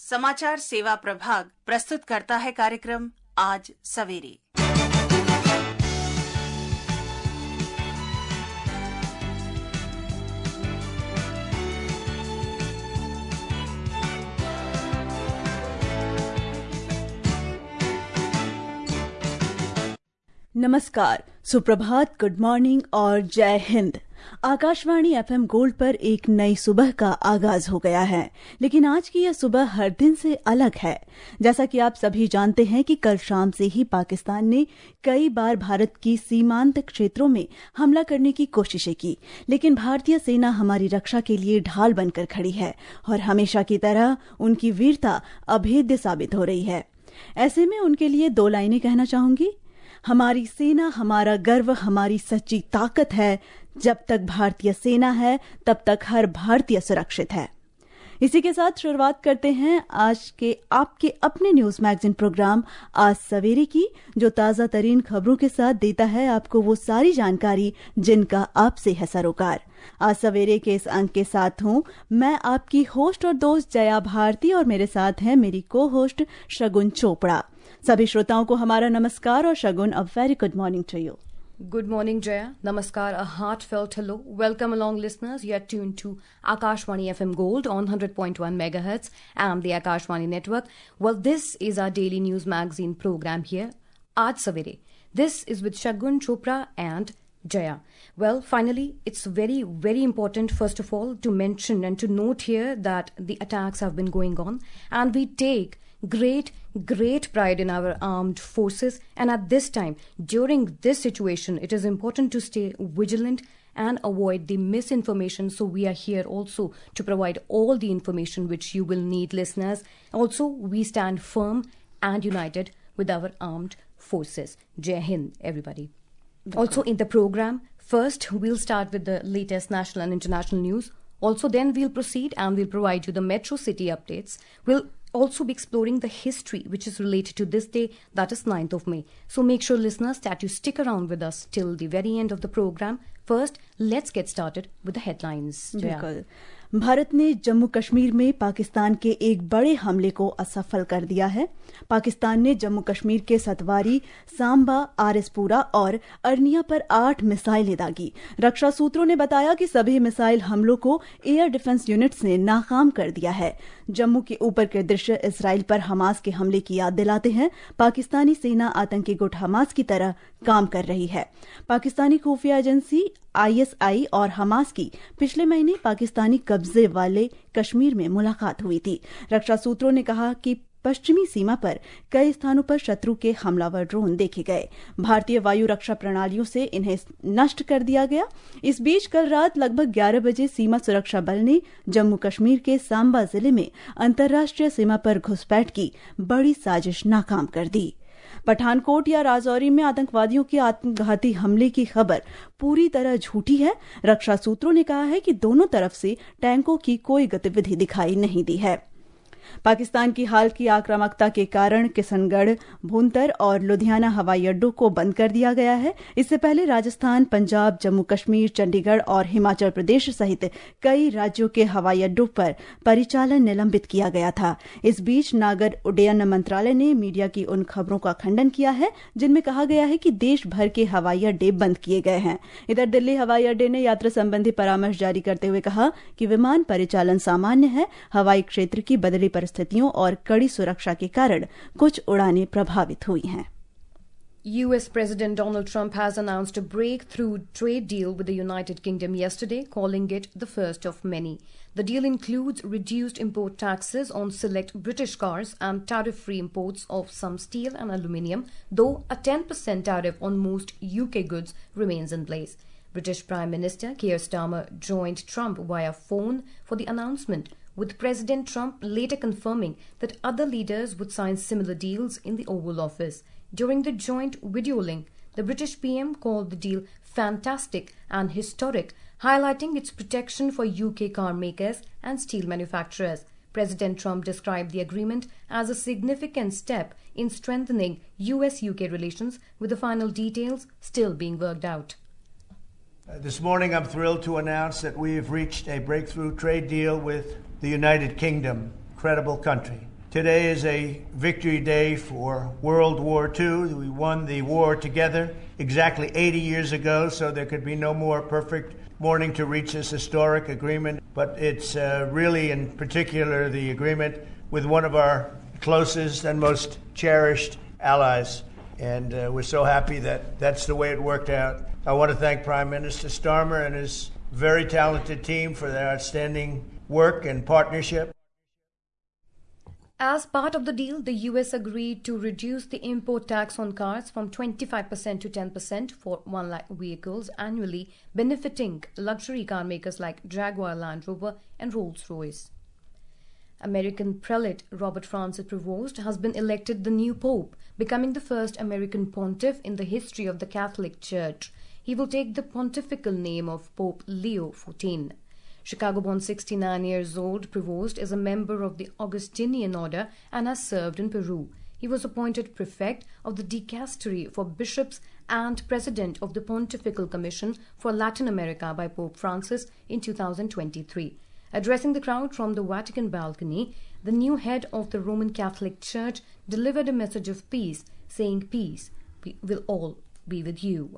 समाचार सेवा प्रभाग प्रस्तुत करता है कार्यक्रम आज सवेरे। नमस्कार, सुप्रभात, गुड मॉर्निंग और जय हिंद। आकाशवाणी एफएम गोल्ड पर एक नई सुबह का आगाज हो गया है, लेकिन आज की यह सुबह हर दिन से अलग है। जैसा कि आप सभी जानते हैं कि कल शाम से ही पाकिस्तान ने कई बार भारत की सीमांत क्षेत्रों में हमला करने की कोशिशें की, लेकिन भारतीय सेना हमारी रक्षा के लिए ढाल बनकर खड़ी है और हमेशा की तरह उनकी वीरता अभेद्य साबित हो रही है। ऐसे में उनके लिए दो लाइनें कहना चाहूंगी। हमारी सेना हमारा गर्व, हमारी सच्ची ताकत है। जब तक भारतीय सेना है तब तक हर भारतीय सुरक्षित है। इसी के साथ शुरुआत करते हैं आज के आपके अपने न्यूज मैगजीन प्रोग्राम आज सवेरे की, जो ताजा तरीन खबरों के साथ देता है आपको वो सारी जानकारी जिनका आपसे है सरोकार। आज सवेरे के इस अंक के साथ हूं मैं आपकी होस्ट और दोस्त जया भारती, और मेरे साथ हैं मेरी को होस्ट शगुन चोपड़ा। सभी श्रोताओं को हमारा नमस्कार और शगुन, a very good morning to you. Good morning, Jaya. Namaskar, a heartfelt hello. Welcome along, listeners. You are tuned to Akashwani FM Gold on 100.1 megahertz and the Akashwani network. Well, this is our daily news magazine program here, Aaj Savere. This is with Shagun Chopra and Jaya. Well, finally, it's very, very important, first of all, to mention and to note here that the attacks have been going on, and we take great pride in our armed forces, and at this time, during this situation, it is important to stay vigilant and avoid the misinformation. So we are here also to provide all the information which you will need, listeners. Also, we stand firm and united with our armed forces. Jai Hind, everybody. Also in the program, first we'll start with the latest national and international news. Also then we'll proceed and we'll provide you the metro city updates. We'll also be exploring the history which is related to this day, that is 9th of May. So make sure, listeners, that you stick around with us till the very end of the program. First, let's get started with the headlines. बिल्कुल। भारत ने जम्मू कश्मीर में पाकिस्तान के एक बड़े हमले को असफल कर दिया है। पाकिस्तान ने जम्मू कश्मीर के सतवारी, सांबा, आरएसपुरा और अरनिया पर 8 मिसाइलें दागी। रक्षा सूत्रों ने बताया कि सभी मिसाइल हमलों को एयर डिफेंस यूनिट्स ने नाकाम कर दिया है। जम्मू के ऊपर के दृश्य इसराइल पर हमास के हमले की याद दिलाते हैं। पाकिस्तानी सेना आतंकी गुट हमास की तरह काम कर रही है। पाकिस्तानी खुफिया एजेंसी आईएसआई और हमास की पिछले महीने पाकिस्तानी कब्जे वाले कश्मीर में मुलाकात हुई थी। रक्षा सूत्रों ने कहा कि पश्चिमी सीमा पर कई स्थानों पर शत्रु के हमलावर ड्रोन देखे गए। भारतीय वायु रक्षा प्रणालियों से इन्हें नष्ट कर दिया गया। इस बीच कल रात लगभग 11 बजे सीमा सुरक्षा बल ने जम्मू कश्मीर के सांबा जिले में अंतर्राष्ट्रीय सीमा पर घुसपैठ की बड़ी साजिश नाकाम कर दी। पठानकोट या राजौरी में आतंकवादियों के आत्मघाती हमले की खबर पूरी तरह झूठी है। रक्षा सूत्रों ने कहा है कि दोनों तरफ से टैंकों की कोई गतिविधि दिखाई नहीं दी है। पाकिस्तान की हाल की आक्रामकता के कारण किशनगढ़, भूंतर और लुधियाना हवाई अड्डों को बंद कर दिया गया है। इससे पहले राजस्थान, पंजाब, जम्मू कश्मीर, चंडीगढ़ और हिमाचल प्रदेश सहित कई राज्यों के हवाई अड्डों पर परिचालन निलंबित किया गया था। इस बीच नागर उड्डयन मंत्रालय ने मीडिया की उन खबरों का खंडन किया है जिनमें कहा गया है कि देश भर के हवाई अड्डे बंद किए गए हैं। इधर दिल्ली हवाई अड्डे ने यात्रा संबंधी परामर्श जारी करते हुए कहा कि विमान परिचालन सामान्य है। हवाई क्षेत्र की बदली परिस्थितियों और कड़ी सुरक्षा के कारण कुछ उड़ानें प्रभावित हुई हैं। US President Donald Trump has announced a breakthrough trade deal with the United Kingdom yesterday, calling it the first of many. The deal includes reduced import taxes on select British cars and tariff-free imports of some steel and aluminium, though a 10% tariff on most UK goods remains in place. British Prime Minister Keir Starmer joined Trump via phone for the announcement, with President Trump later confirming that other leaders would sign similar deals in the Oval Office. During the joint video link, the British PM called the deal fantastic and historic, highlighting its protection for UK car makers and steel manufacturers. President Trump described the agreement as a significant step in strengthening US-UK relations, with the final details still being worked out. This morning, I'm thrilled to announce that we have reached a breakthrough trade deal with the United Kingdom, incredible country. Today is a victory day for World War II. We won the war together exactly 80 years ago, so there could be no more perfect morning to reach this historic agreement. But it's really, in particular, the agreement with one of our closest and most cherished allies. And we're so happy that that's the way it worked out. I want to thank Prime Minister Starmer and his very talented team for their outstanding work and partnership. As part of the deal, the US agreed to reduce the import tax on cars from 25% to 10% for 1 lakh vehicles annually, benefiting luxury car makers like Jaguar Land Rover and Rolls-Royce. American prelate Robert Francis Prevost has been elected the new pope, becoming the first American pontiff in the history of the Catholic Church. He will take the pontifical name of Pope Leo XIV. Chicago-born 69 years old, Prevost is a member of the Augustinian order and has served in Peru. He was appointed prefect of the dicastery for bishops and president of the Pontifical Commission for Latin America by Pope Francis in 2023. Addressing the crowd from the Vatican balcony, the new head of the Roman Catholic Church delivered a message of peace, saying, "Peace will all be with you."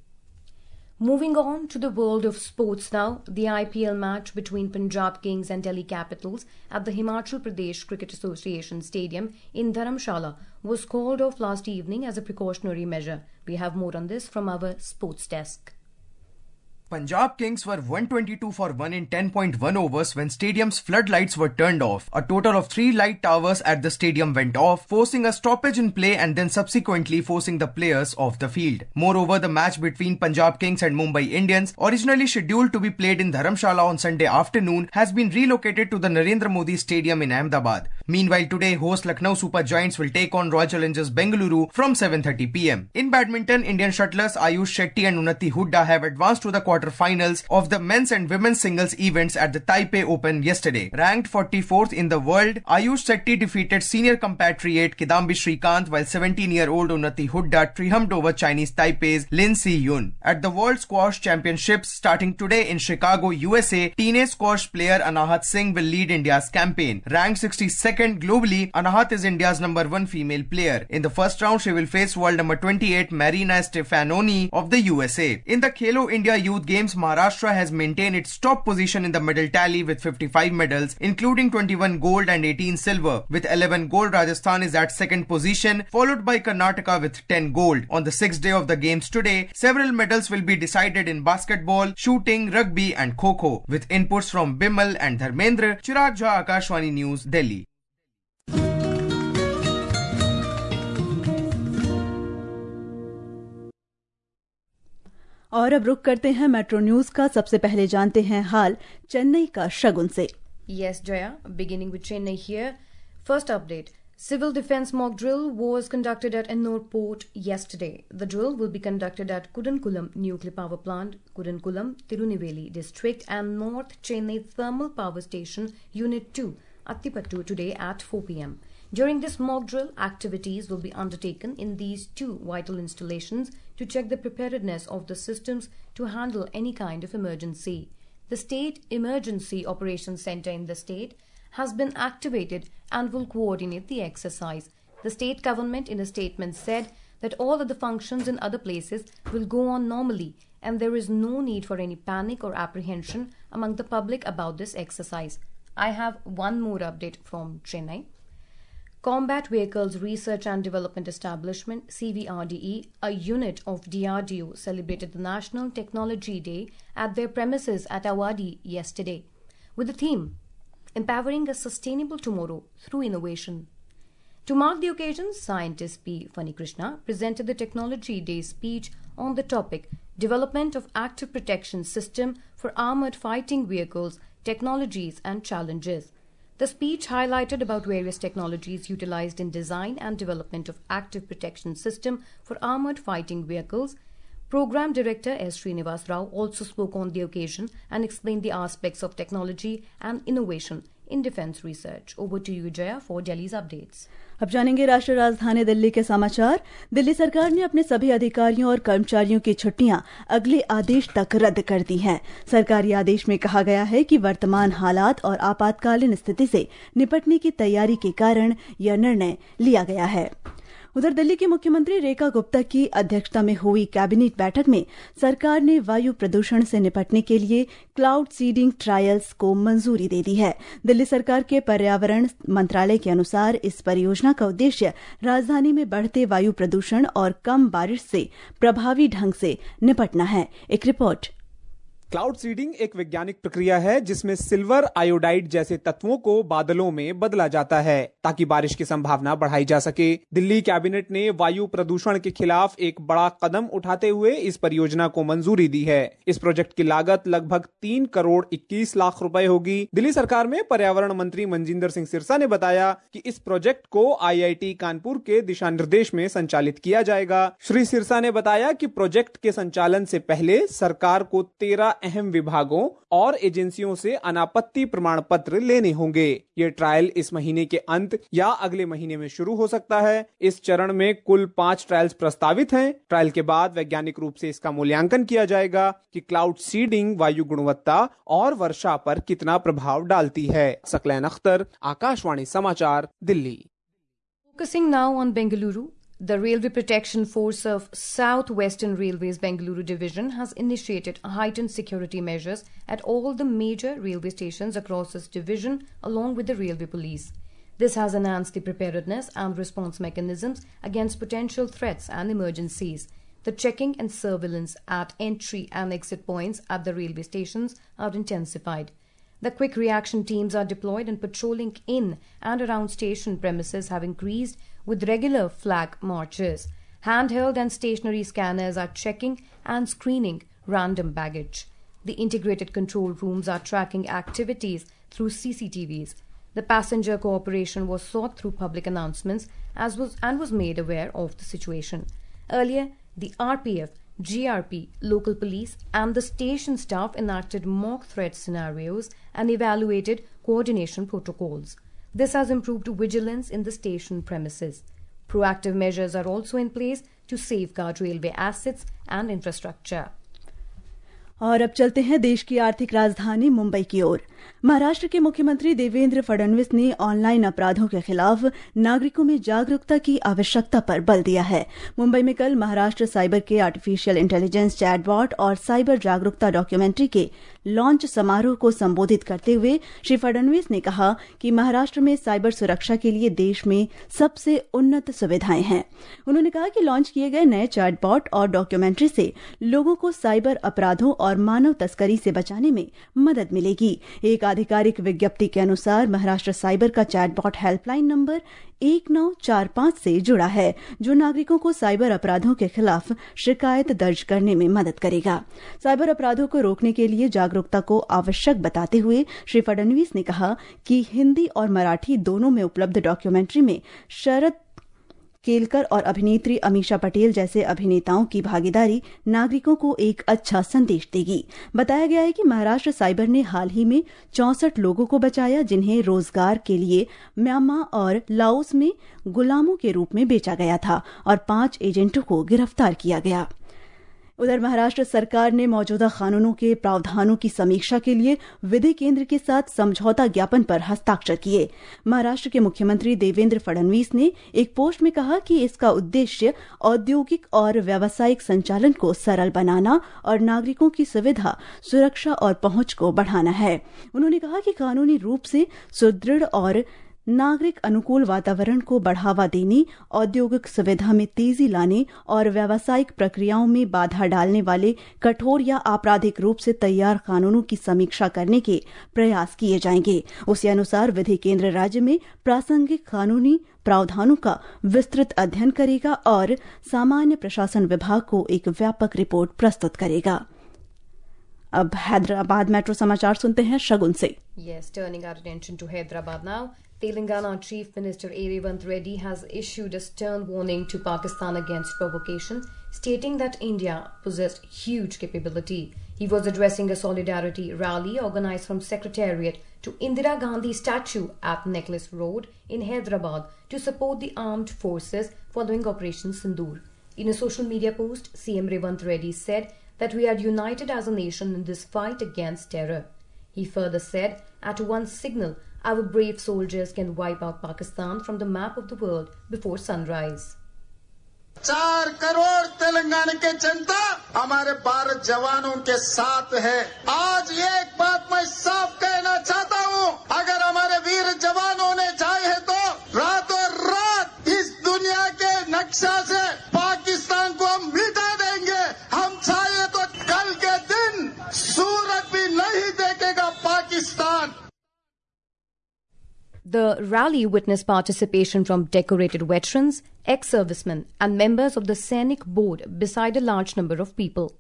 Moving on to the world of sports now, the IPL match between Punjab Kings and Delhi Capitals at the Himachal Pradesh Cricket Association Stadium in Dharamshala was called off last evening as a precautionary measure. We have more on this from our sports desk. Punjab Kings were 122 for 1 in 10.1 overs when stadium's floodlights were turned off. A total of 3 light towers at the stadium went off, forcing a stoppage in play and then subsequently forcing the players off the field. Moreover, the match between Punjab Kings and Mumbai Indians, originally scheduled to be played in Dharamshala on Sunday afternoon, has been relocated to the Narendra Modi Stadium in Ahmedabad. Meanwhile, today host Lucknow Super Giants will take on Royal Challengers Bengaluru from 7:30 p.m. In badminton, Indian shuttlers Ayush Shetty and Unnati Hooda have advanced to the quarter-finals of the men's and women's singles events at the Taipei Open yesterday. Ranked 44th in the world, Ayush Shetty defeated senior compatriot Kidambi Srikanth, while 17-year-old Unnati Hooda triumphed over Chinese Taipei's Lin Si-yun. At the World Squash Championships starting today in Chicago, USA, teenage squash player Anahat Singh will lead India's campaign. Ranked 62nd globally, Anahat is India's #1 female player. In the first round, she will face world number 28 Marina Stefanoni of the USA. In the Khelo India Youth Games, Maharashtra has maintained its top position in the medal tally with 55 medals, including 21 gold and 18 silver. With 11 gold, Rajasthan is at second position, followed by Karnataka with 10 gold. On the sixth day of the games today, several medals will be decided in basketball, shooting, rugby and kho-kho. With inputs from Bimal and Dharmendra, Chirag Jha, Akashvani News, Delhi. और अब रुक करते हैं metro news का। सबसे पहले जानते हैं हाल चेन्नई का शगुन से। Yes, Jaya. Beginning with Chennai here. First update. Civil defense mock drill was conducted at Ennore Port yesterday. The drill will be conducted at Kudankulam Nuclear Power Plant, Kudankulam, Tirunelveli District and North Chennai Thermal Power Station Unit 2, Attipattu today at 4 p.m. During this mock drill, activities will be undertaken in these two vital installations to check the preparedness of the systems to handle any kind of emergency. The State Emergency Operations Center in the state has been activated and will coordinate the exercise. The state government in a statement said that all other functions in other places will go on normally and there is no need for any panic or apprehension among the public about this exercise. I have one more update from Chennai. Combat Vehicles Research and Development Establishment, CVRDE, a unit of DRDO, celebrated the National Technology Day at their premises at Awadi yesterday, with the theme, Empowering a Sustainable Tomorrow Through Innovation. To mark the occasion, scientist P. Fani Krishna presented the Technology Day speech on the topic, Development of Active Protection System for Armored Fighting Vehicles, Technologies and Challenges. The speech highlighted about various technologies utilized in design and development of active protection system for armored fighting vehicles. Program Director S. Srinivas Rao also spoke on the occasion and explained the aspects of technology and innovation in defense research. Over to you, Jaya, for Delhi's updates. अब जानेंगे राष्ट्रीय राजधानी दिल्ली के समाचार। दिल्ली सरकार ने अपने सभी अधिकारियों और कर्मचारियों की छुट्टियां अगले आदेश तक रद्द कर दी हैं। सरकारी आदेश में कहा गया है कि वर्तमान हालात और आपातकालीन स्थिति से निपटने की तैयारी के कारण यह निर्णय लिया गया है। उधर दिल्ली की मुख्यमंत्री रेखा गुप्ता की अध्यक्षता में हुई कैबिनेट बैठक में सरकार ने वायु प्रदूषण से निपटने के लिए क्लाउड सीडिंग ट्रायल्स को मंजूरी दे दी है। दिल्ली सरकार के पर्यावरण मंत्रालय के अनुसार इस परियोजना का उद्देश्य राजधानी में बढ़ते वायु प्रदूषण और कम बारिश से प्रभावी ढंग से निपटना है। एक रिपोर्ट। क्लाउड सीडिंग एक वैज्ञानिक प्रक्रिया है जिसमें सिल्वर आयोडाइड जैसे तत्वों को बादलों में बदला जाता है ताकि बारिश की संभावना बढ़ाई जा सके। दिल्ली कैबिनेट ने वायु प्रदूषण के खिलाफ एक बड़ा कदम उठाते हुए इस परियोजना को मंजूरी दी है। इस प्रोजेक्ट की लागत लगभग 3 करोड़ 21 लाख रुपए होगी। दिल्ली सरकार में पर्यावरण मंत्री मनजिंदर सिंह सिरसा ने बताया कि इस प्रोजेक्ट को IIT कानपुर के दिशा निर्देश में संचालित किया जाएगा। श्री सिरसा ने बताया कि प्रोजेक्ट के संचालन से पहले सरकार को 13 अहम विभागों और एजेंसियों से अनापत्ति प्रमाण पत्र लेने होंगे। ये ट्रायल इस महीने के अंत या अगले महीने में शुरू हो सकता है। इस चरण में कुल 5 ट्रायल्स प्रस्तावित हैं। ट्रायल के बाद वैज्ञानिक रूप से इसका मूल्यांकन किया जाएगा कि क्लाउड सीडिंग वायु गुणवत्ता और वर्षा पर कितना प्रभाव डालती है। सकलैन अख्तर, आकाशवाणी समाचार, Delhi. Focusing now on Bengaluru, the Railway Protection Force of South Western Railway's Bengaluru Division has initiated heightened security measures at all the major railway stations across its division along with the Railway Police. This has enhanced the preparedness and response mechanisms against potential threats and emergencies. The checking and surveillance at entry and exit points at the railway stations are intensified. The quick reaction teams are deployed and patrolling in and around station premises have increased with regular flag marches. Handheld and stationary scanners are checking and screening random baggage. The integrated control rooms are tracking activities through CCTVs. The passenger cooperation was sought through public announcements was made aware of the situation. Earlier, the RPF, GRP, local police and the station staff enacted mock threat scenarios and evaluated coordination protocols. This has improved vigilance in the station premises. Proactive measures are also in place to safeguard railway assets and infrastructure. और अब चलते हैं देश की आर्थिक राजधानी मुंबई की ओर। महाराष्ट्र के मुख्यमंत्री देवेंद्र फडणवीस ने ऑनलाइन अपराधों के खिलाफ नागरिकों में जागरूकता की आवश्यकता पर बल दिया है। मुंबई में कल महाराष्ट्र साइबर के आर्टिफिशियल इंटेलिजेंस चैटबॉट और साइबर जागरूकता डॉक्यूमेंट्री के लॉन्च समारोह को संबोधित करते हुए श्री फडणवीस ने कहा कि महाराष्ट्र में साइबर सुरक्षा के लिए देश में सबसे उन्नत सुविधाएं हैं। उन्होंने कहा कि लॉन्च किए गए नए चैटबॉट और डॉक्यूमेंट्री से लोगों को साइबर अपराधों और मानव तस्करी से बचाने में मदद मिलेगी। एक आधिकारिक विज्ञप्ति के अनुसार महाराष्ट्र साइबर का चैटबॉट हेल्पलाइन नंबर 1945 से जुड़ा है, जो नागरिकों को साइबर अपराधों के खिलाफ शिकायत दर्ज करने में मदद करेगा। साइबर अपराधों को रोकने के लिए जागरूकता को आवश्यक बताते हुए श्री फडणवीस ने कहा कि हिंदी और मराठी दोनों में उपलब्ध डॉक्यूमेंट्री में शरद केलकर और अभिनेत्री अमीषा पटेल जैसे अभिनेताओं की भागीदारी नागरिकों को एक अच्छा संदेश देगी। बताया गया है कि महाराष्ट्र साइबर ने हाल ही में 64 लोगों को बचाया, जिन्हें रोजगार के लिए म्यांमार और लाओस में गुलामों के रूप में बेचा गया था और 5 एजेंटों को गिरफ्तार किया गया। उधर महाराष्ट्र सरकार ने मौजूदा कानूनों के प्रावधानों की समीक्षा के लिए विधि केंद्र के साथ समझौता ज्ञापन पर हस्ताक्षर किए। महाराष्ट्र के मुख्यमंत्री देवेंद्र फडणवीस ने एक पोस्ट में कहा कि इसका उद्देश्य औद्योगिक और व्यावसायिक संचालन को सरल बनाना और नागरिकों की सुविधा, सुरक्षा और पहुंच को बढ़ाना है। उन्होंने कहा कि कानूनी रूप से सुदृढ़ और नागरिक अनुकूल वातावरण को बढ़ावा देने, औद्योगिक सुविधा में तेजी लाने और व्यावसायिक प्रक्रियाओं में बाधा डालने वाले कठोर या आपराधिक रूप से तैयार कानूनों की समीक्षा करने के प्रयास किए जाएंगे। उसी अनुसार विधि केंद्र राज्य में प्रासंगिक कानूनी प्रावधानों का विस्तृत अध्ययन करेगा और सामान्य प्रशासन विभाग को एक व्यापक रिपोर्ट प्रस्तुत करेगा। अब हैदराबाद मेट्रो समाचार सुनते हैं शगुन से। Yes, turning our attention to Hyderabad now. Telangana Chief Minister A. Revant Reddy has issued a stern warning to Pakistan against provocation, stating that India possessed huge capability. He was addressing a solidarity rally organized from Secretariat to Indira Gandhi statue at Necklace Road in Hyderabad to support the armed forces following Operation Sindoor. In a social media post, CM Revant Reddy said that we are united as a nation in this fight against terror. He further said, at one signal, our brave soldiers can wipe out Pakistan from the map of the world before sunrise. 4 crore Telangana के जनता हमारे भारत जवानों के साथ है। आज ये एक बात मैं साफ कहना चाहता हूँ, अगर हमारे वीर जवानों ने चाहे तो रातों रात इस दुनिया के नक्शा से पाकिस्तान को हम मिटा देंगे। हम चाहे तो कल के दिन सूरत भी नहीं देखेगा Pakistan. The rally witnessed participation from decorated veterans, ex-servicemen and members of the Sainik board beside a large number of people.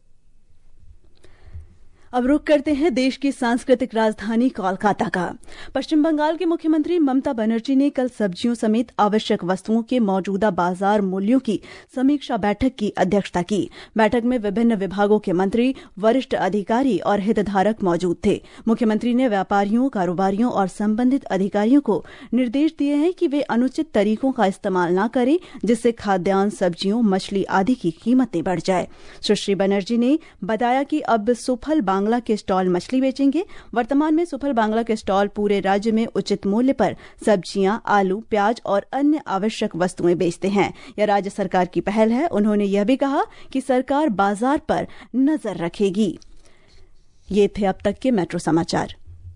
अब रुक करते हैं देश की सांस्कृतिक राजधानी कोलकाता का। पश्चिम बंगाल की मुख्यमंत्री ममता बनर्जी ने कल सब्जियों समेत आवश्यक वस्तुओं के मौजूदा बाजार मूल्यों की समीक्षा बैठक की अध्यक्षता की। बैठक में विभिन्न विभागों के मंत्री, वरिष्ठ अधिकारी और हितधारक मौजूद थे। मुख्यमंत्री ने व्यापारियों, कारोबारियों और संबंधित अधिकारियों को निर्देश दिए हैं कि वे अनुचित तरीकों का इस्तेमाल न करें, जिससे खाद्यान्न, सब्जियों, मछली आदि की कीमतें बढ़ जाए। सुश्री बनर्जी ने बताया कि अब सुफल बांग्ला के स्टॉल मछली बेचेंगे। वर्तमान में सुफल बांग्ला के स्टॉल पूरे राज्य में उचित मूल्य पर सब्जियां, आलू, प्याज और अन्य आवश्यक वस्तुएं बेचते हैं। यह राज्य सरकार की पहल है। उन्होंने यह भी कहा कि सरकार बाजार पर नजर रखेगी। ये थे अब तक के मेट्रो समाचार।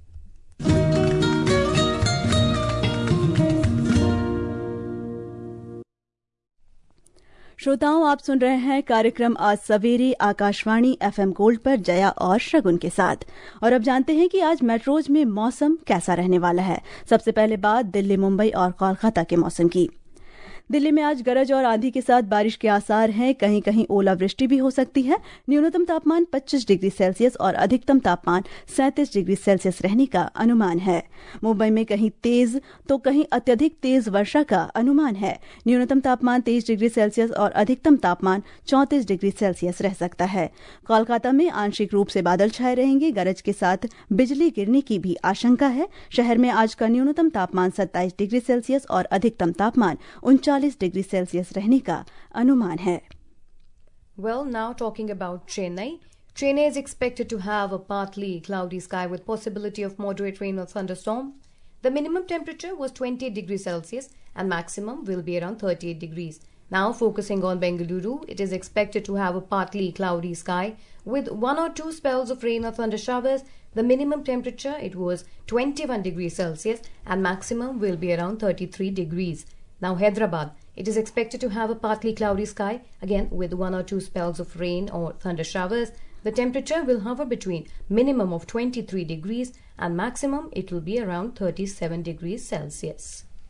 श्रोताओं, आप सुन रहे हैं कार्यक्रम आज सवेरे आकाशवाणी FM गोल्ड पर जया और शगुन के साथ। और अब जानते हैं कि आज मेट्रोज में मौसम कैसा रहने वाला है। सबसे पहले बात दिल्ली, मुंबई और कोलकाता के मौसम की। दिल्ली में आज गरज और आंधी के साथ बारिश के आसार हैं। कहीं कहीं ओलावृष्टि भी हो सकती है। न्यूनतम तापमान 25 डिग्री सेल्सियस और अधिकतम तापमान 37 डिग्री सेल्सियस रहने का अनुमान है। मुंबई में कहीं तेज तो कहीं अत्यधिक तेज वर्षा का अनुमान है। न्यूनतम तापमान 23 डिग्री सेल्सियस और अधिकतम तापमान 34 डिग्री सेल्सियस रह सकता है। कोलकाता में आंशिक रूप से बादल छाए रहेंगे। गरज के साथ बिजली गिरने की भी आशंका है। शहर में आज का न्यूनतम तापमान 27 डिग्री सेल्सियस और अधिकतम तापमान 39 डिग्री सेल्सियस रहने का अनुमान है। Well, now talking about Chennai. Chennai is expected to have a partly cloudy sky with possibility of moderate rain or thunderstorm. The minimum temperature was 20 degrees Celsius and maximum will be around 38 degrees. Now focusing on Bengaluru, it is expected to have a partly cloudy sky with 1 or 2 spells of rain or thunder showers. The minimum temperature, it was 21 degrees Celsius and maximum will be around 33 degrees. Now Hyderabad, it is expected to have a partly cloudy sky, again with 1 or 2 spells of rain or thunder showers. The temperature will hover between minimum of 23 degrees and maximum it will be around 37 degrees Celsius.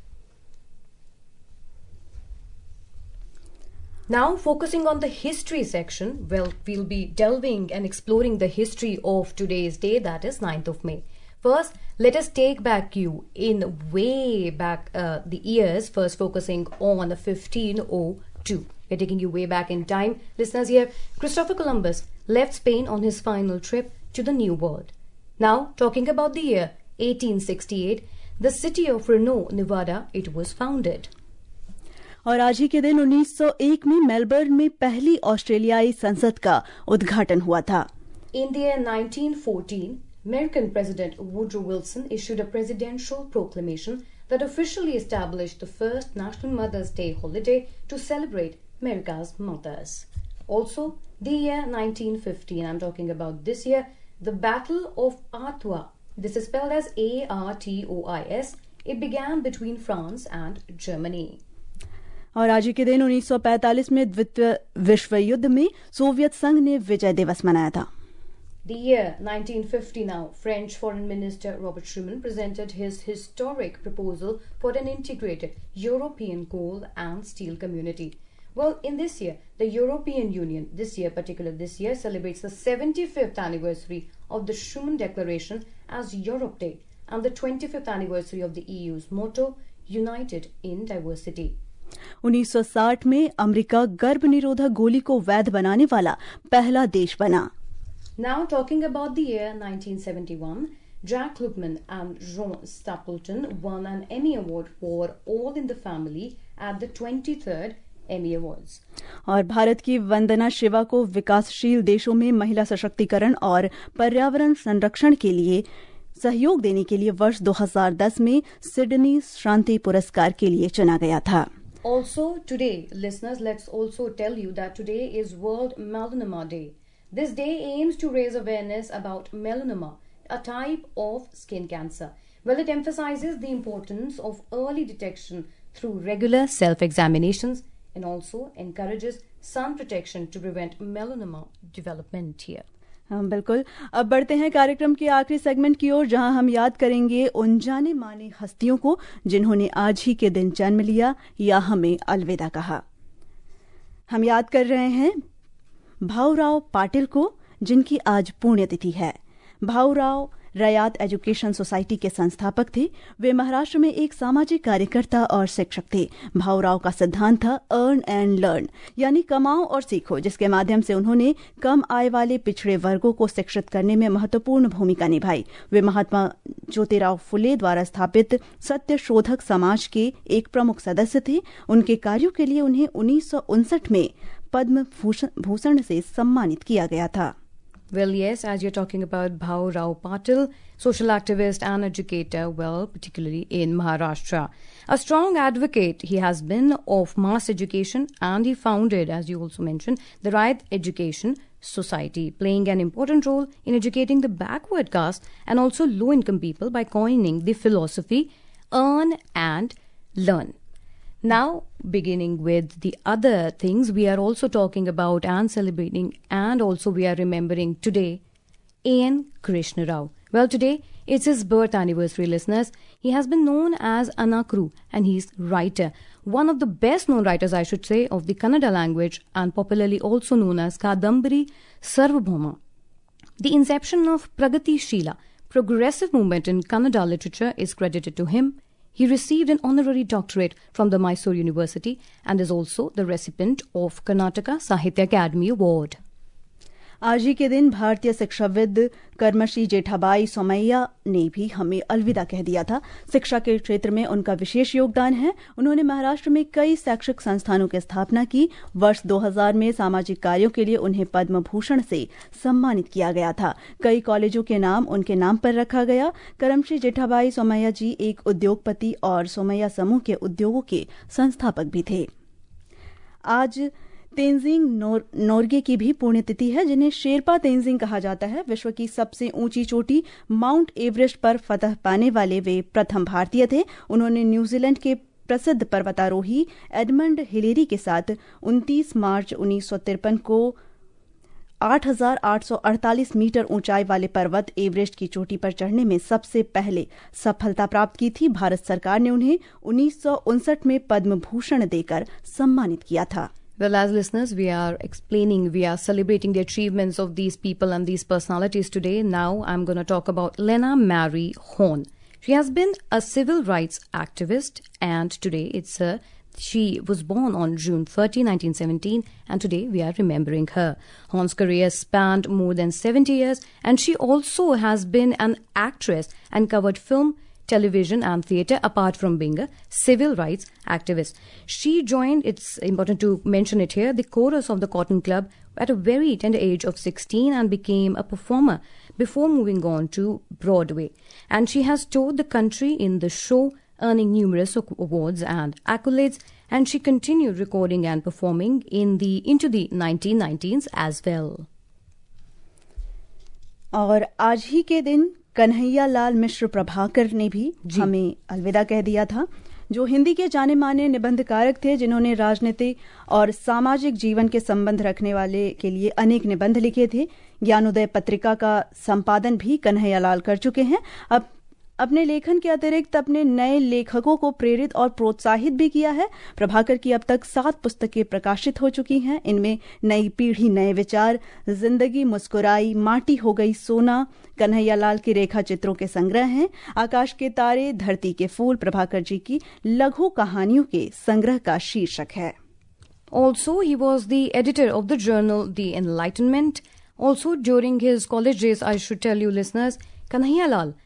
Now focusing on the history section, well, we'll be delving and exploring the history of today's day, that is 9th of May. First, let us take back you in way back the years, first focusing on the 1502. We're taking you way back in time. Listeners, here, Christopher Columbus left Spain on his final trip to the New World. Now, talking about the year 1868, the city of Reno, Nevada, it was founded. और आज ही के दिन 1901 में Melbourne में पहली ऑस्ट्रेलियाई संसद का उद्घाटन हुआ था। In the year 1914, American President Woodrow Wilson issued a presidential proclamation that officially established the first National Mother's Day holiday to celebrate America's mothers. Also, the year 1950, and I'm talking about this year, the Battle of Artois, this is spelled as Artois, it began between France and Germany. और आज ही के दिन 1945 में द्वितीय विश्व युद्ध में Soviet संघ ने विजय दिवस मनाया था। The year 1950 now, French Foreign Minister Robert Schuman presented his historic proposal for an integrated European coal and steel community. Well, in this year, the European Union, this year, celebrates the 75th anniversary of the Schuman Declaration as Europe Day and the 25th anniversary of the EU's motto, United in Diversity. 1960 में America गर्भ निरोधक गोली को वैध बनाने वाला पहला देश बना। Now talking about the year 1971, Jack Klugman and Ron Stapleton won an Emmy Award for All in the Family at the 23rd Emmy Awards. और भारत की वंदना शिवा को विकासशील देशों में महिला सशक्तिकरण और पर्यावरण संरक्षण के लिए सहयोग देने के लिए वर्ष 2010 में सिडनी शांति पुरस्कार के लिए चुना गया था. Also today, listeners, let's also tell you that today is World Melanoma Day. This day aims to raise awareness about melanoma, a type of skin cancer. Well, it emphasizes the importance of early detection through regular self-examinations and also encourages sun protection to prevent melanoma development here. हाँ बिल्कुल. अब बढ़ते हैं कार्यक्रम के आखिरी segment की ओर, जहां हम याद करेंगे उन जाने माने हस्तियों को जिन्होंने आज ही के दिन जन्म लिया या हमें अलविदा कहा. हम याद कर रहे हैं भाऊराव पाटिल को, जिनकी आज पुण्यतिथि है. भाऊराव रयात एजुकेशन सोसाइटी के संस्थापक थे. वे महाराष्ट्र में एक सामाजिक कार्यकर्ता और शिक्षक थे. भाऊराव का सिद्धांत था अर्न एंड लर्न, यानी कमाओ और सीखो, जिसके माध्यम से उन्होंने कम आय वाले पिछड़े वर्गों को शिक्षित करने में महत्वपूर्ण भूमिका निभाई. वे महात्मा ज्योतिराव फुले द्वारा स्थापित सत्यशोधक समाज के एक प्रमुख सदस्य थे. उनके कार्यों के लिए उन्हें 1959 में पद्म भूषण से सम्मानित किया गया था. Well, yes, as you're talking about Bhau Rao Patil, social activist and educator, well, particularly in Maharashtra. A strong advocate he has been of mass education, and he founded, as you also mentioned, the Rayat Education Society, playing an important role in educating the backward caste and also low-income people by coining the philosophy earn and learn. Now, beginning with the other things, we are also talking about and celebrating, and also we are remembering today A.N. Krishna Rao. Well, today it's his birth anniversary, listeners. He has been known as Anakru, and he's writer. One of the best known writers, I should say, of the Kannada language, and popularly also known as Kadambari Sarvabhauma. The inception of Pragati Shila, progressive movement in Kannada literature, is credited to him. He received an honorary doctorate from the Mysore University and is also the recipient of Karnataka Sahitya Academy Award. आज ही के दिन भारतीय शिक्षाविद कर्मश्री जेठाबाई सोमैया ने भी हमें अलविदा कह दिया था. शिक्षा के क्षेत्र में उनका विशेष योगदान है. उन्होंने महाराष्ट्र में कई शैक्षिक संस्थानों की स्थापना की. वर्ष 2000 में सामाजिक कार्यों के लिए उन्हें पद्म भूषण से सम्मानित किया गया था. कई कॉलेजों के नाम उनके नाम पर रखा गया. कर्मश्री जेठाबाई सोमैया जी एक उद्योगपति और सोमैया समूह के उद्योगों के संस्थापक भी थे. आज तेंजिंग नोर्गे की भी पुण्यतिथि है, जिन्हें शेरपा तेंजिंग कहा जाता है. विश्व की सबसे ऊंची चोटी माउंट एवरेस्ट पर फतह पाने वाले वे प्रथम भारतीय थे. उन्होंने न्यूजीलैंड के प्रसिद्ध पर्वतारोही एडमंड हिलेरी के साथ 29 मार्च 1953 को 8,848 मीटर ऊंचाई वाले पर्वत एवरेस्ट की चोटी पर चढ़ने में सबसे पहले सफलता प्राप्त की थी. भारत सरकार ने उन्हें 1959 में पद्म भूषण देकर सम्मानित किया था. Well, as listeners, we are celebrating the achievements of these people and these personalities today. Now, I'm going to talk about Lena Marie Horn. She has been a civil rights activist, and today she was born on June 30, 1917, and today we are remembering her. Horn's career spanned more than 70 years, and she also has been an actress and covered film, television and theatre, apart from being a civil rights activist. She joined, it's important to mention it here, the chorus of the Cotton Club at a very tender age of 16 and became a performer before moving on to Broadway. And she has toured the country in the show, earning numerous awards and accolades, and she continued recording and performing into the 1990s as well. और आज ही के दिन कन्हैया लाल मिश्र प्रभाकर ने भी हमें अलविदा कह दिया था, जो हिंदी के जाने माने निबंधकारक थे, जिन्होंने राजनीतिक और सामाजिक जीवन के संबंध रखने वाले के लिए अनेक निबंध लिखे थे. ज्ञानोदय पत्रिका का संपादन भी कन्हैया लाल कर चुके हैं. अब अपने लेखन के अतिरिक्त अपने नए लेखकों को प्रेरित और प्रोत्साहित भी किया है. प्रभाकर की अब तक 7 पुस्तकें प्रकाशित हो चुकी हैं. इनमें नई पीढ़ी नए विचार, जिंदगी मुस्कुराई, माटी हो गई सोना, कन्हैया लाल की रेखा चित्रों के संग्रह हैं. आकाश के तारे, धरती के फूल प्रभाकर जी की लघु कहानियों के संग्रह का शीर्षक है. Also, he was the editor of the journal The Enlightenment. Also, during his college days, I should tell you listeners, Kanhaiya Lal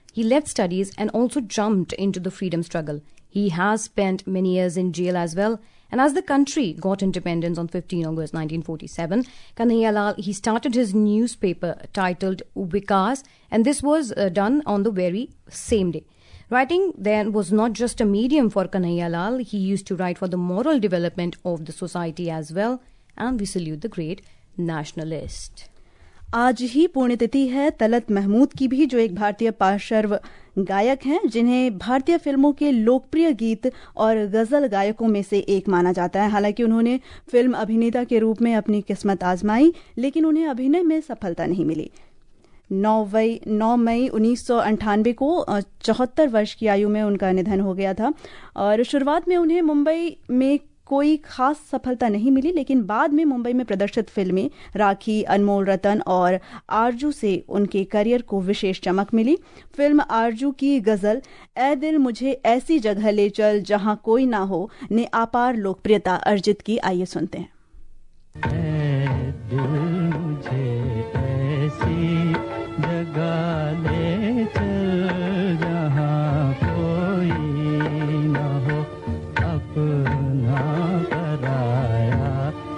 He left studies and also jumped into the freedom struggle. He has spent many years in jail as well. And as the country got independence on 15 August 1947, Kanhaiya Lal, he started his newspaper titled Vikas, and this was done on the very same day. Writing then was not just a medium for Kanhaiya Lal. He used to write for the moral development of the society as well. And we salute the great nationalist. आज ही पुण्यतिथि है तलत महमूद की भी, जो एक भारतीय पार्श्व गायक हैं जिन्हें भारतीय फिल्मों के लोकप्रिय गीत और गजल गायकों में से एक माना जाता है। हालांकि उन्होंने फिल्म अभिनेता के रूप में अपनी किस्मत आजमाई, लेकिन उन्हें अभिनय में सफलता नहीं मिली। 9 मई 1998 को 74 वर्ष की आयु में उनका निधन हो गया था। और शुरुआत में उन्हें मुंबई में कोई खास सफलता नहीं मिली, लेकिन बाद में मुंबई में प्रदर्शित फिल्में राखी, अनमोल रतन और आरजू से उनके करियर को विशेष चमक मिली। फिल्म आरजू की गजल ए दिल मुझे ऐसी जगह ले चल जहां कोई ना हो ने अपार लोकप्रियता अर्जित की। आइए सुनते हैं। ए दिल मुझे ऐसी जगह ले चल जहां कोई ना हो, अपना पराया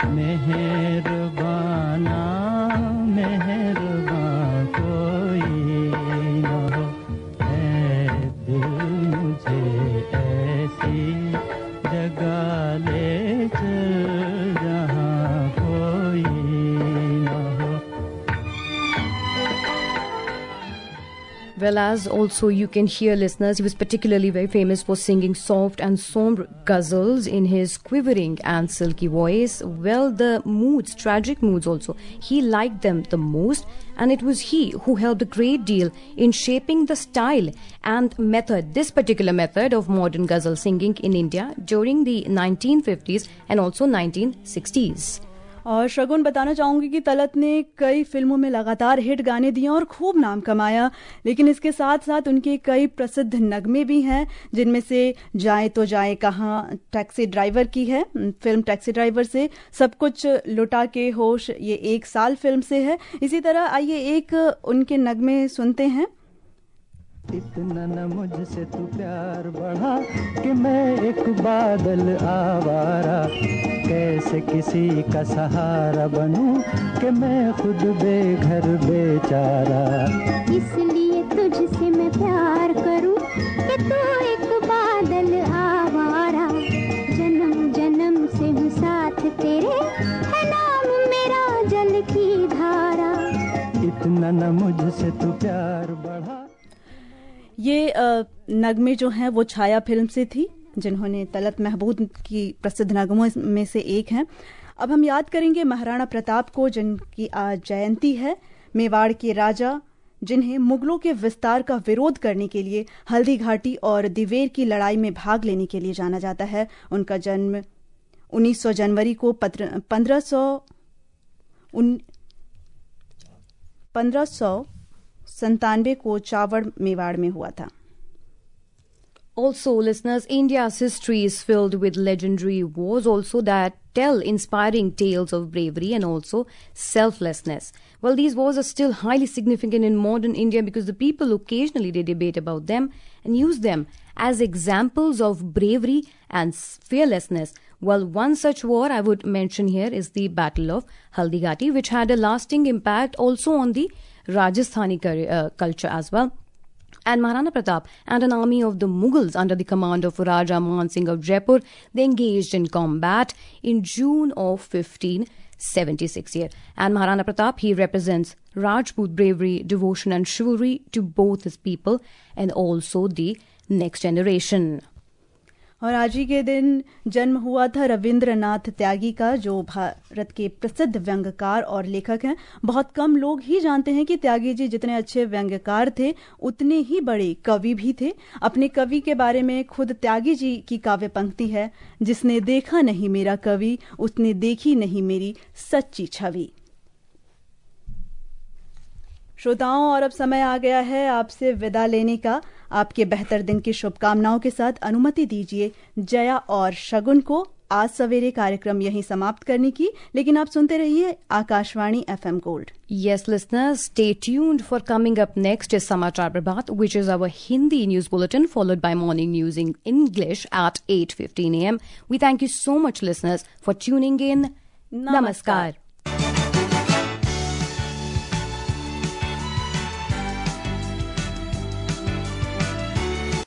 मेहरबाना मेहरबान कोई ना हो। ऐ दिल मुझे ऐसी जगह ले चल जहां कोई ना हो। Well, as also you can hear, listeners, he was particularly very famous for singing soft and sombre ghazals in his quivering and silky voice. Well, the moods, tragic moods also, he liked them the most, and it was he who helped a great deal in shaping the style and method, this particular method of modern ghazal singing in India during the 1950s and also 1960s. और शगुन बताना चाहूंगी कि तलत ने कई फिल्मों में लगातार hit गाने दिए और खूब नाम कमाया, लेकिन इसके साथ साथ उनके कई प्रसिद्ध नगमे भी हैं, जिनमें से जाए तो जाए कहाँ टैक्सी ड्राइवर की है। फिल्म टैक्सी ड्राइवर से सब कुछ लुटा के होश, ये 1 साल फिल्म से है। इसी तरह आइए एक उनके नगमे सुनते हैं। इतना न मुझसे तू प्यार बढ़ा कि मैं एक बादल आवारा, कैसे किसी का सहारा बनूं कि मैं खुद बेघर बेचारा। इसलिए तुझसे मैं प्यार करूं कि तू एक बादल आवारा, जन्म जन्म से हूँ साथ तेरे, है नाम मेरा जल की धारा। इतना न मुझसे तू प्यार बढ़ा। ये नगमे जो हैं वो छाया फिल्म से थी, जिन्होंने तलत महमूद की प्रसिद्ध नगमों में से एक हैं। अब हम याद करेंगे महाराणा प्रताप को, जिनकी आज जयंती है। मेवाड़ के राजा, जिन्हें मुगलों के विस्तार का विरोध करने के लिए हल्दी घाटी और दिवेर की लड़ाई में भाग लेने के लिए जाना जाता है। उनका जन्म 1900 जनवरी को 1597 को चावड़ मेवाड़ में हुआ था। Also, listeners, India's history is filled with legendary wars also that tell inspiring tales of bravery and also selflessness. Well, these wars are still highly significant in modern India because the people occasionally they debate about them and use them as examples of bravery and fearlessness. Well, one such war I would mention here is the Battle of Haldighati, which had a lasting impact also on the Rajasthani culture as well. And Maharana Pratap and an army of the Mughals under the command of Raja Man Singh of Jaipur, they engaged in combat in June of 1576 here. And Maharana Pratap, he represents Rajput bravery, devotion and chivalry to both his people and also the next generation. और आज ही के दिन जन्म हुआ था रविंद्रनाथ त्यागी का, जो भारत के प्रसिद्ध व्यंग्यकार और लेखक हैं। बहुत कम लोग ही जानते हैं कि त्यागी जी जितने अच्छे व्यंग्यकार थे, उतने ही बड़े कवि भी थे। अपने कवि के बारे में खुद त्यागी जी की काव्य पंक्ति है, जिसने देखा नहीं मेरा कवि, उसने देखी नहीं मेरी सच्ची छवि। श्रोताओं, और अब समय आ गया है आपसे विदा लेने का। आपके बेहतर दिन की शुभकामनाओं के साथ अनुमति दीजिए जया और शगुन को आज सवेरे कार्यक्रम यहीं समाप्त करने की, लेकिन आप सुनते रहिए Akashvani FM gold. Yes, listeners, stay tuned for coming up next is Samachar Prabhat, which is our Hindi news bulletin followed by morning news in English at 8:15 a.m. We thank you so much, listeners, for tuning in. Namaskar.